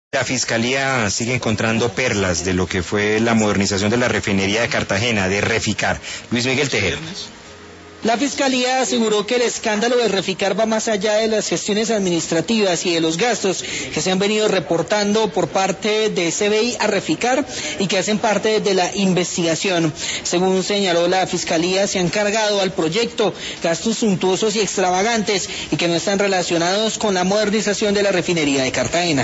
La Fiscalía sigue encontrando perlas de lo que fue la modernización de la refinería de Cartagena, de Reficar. Luis Miguel Tejero. La Fiscalía aseguró que el escándalo de Reficar va más allá de las gestiones administrativas y de los gastos que se han venido reportando por parte de CBI a Reficar y que hacen parte de la investigación. Según señaló la Fiscalía, se han cargado al proyecto gastos suntuosos y extravagantes y que no están relacionados con la modernización de la refinería de Cartagena.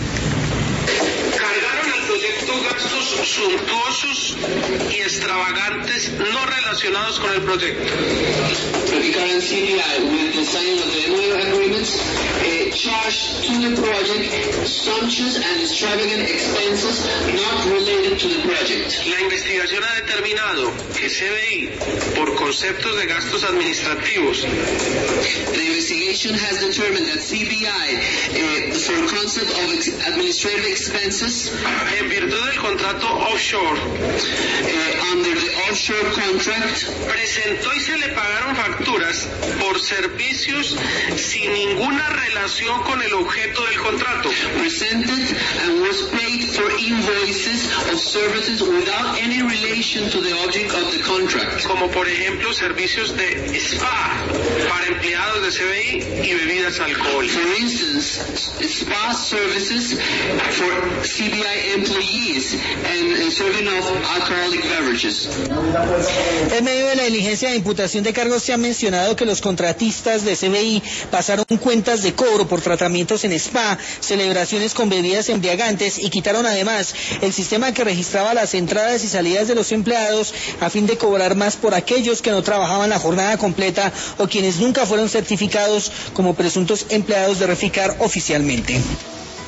Suntuosos y extravagantes no relacionados con el proyecto. Reficar and CBI, with the signing of the MOU agreements, charged to the project sumptuous and extravagant expenses not related to the project. La investigación ha determinado que CBI, por conceptos de gastos administrativos, the investigation has determined that CBI, for concept of administrative expenses, en virtud del contrato offshore, under the offshore contract, presentó y se le pagaron facturas por servicios sin ninguna relación con el objeto del contrato. Presented and was paid for invoices of services without any relation to the object of the contract. Como por ejemplo servicios de spa para empleados de CBI y bebidas alcohólicas. For instance, spa services for CBI employees and serving of alcoholic beverages. En medio de la diligencia de imputación de cargos se ha mencionado que los contratistas de CBI pasaron cuentas de cobro por tratamientos en spa, celebraciones con bebidas embriagantes y quitaron además el sistema que registraba las entradas y salidas de los empleados a fin de cobrar más por aquellos que no trabajaban la jornada completa o quienes nunca fueron certificados como presuntos empleados de Reficar oficialmente.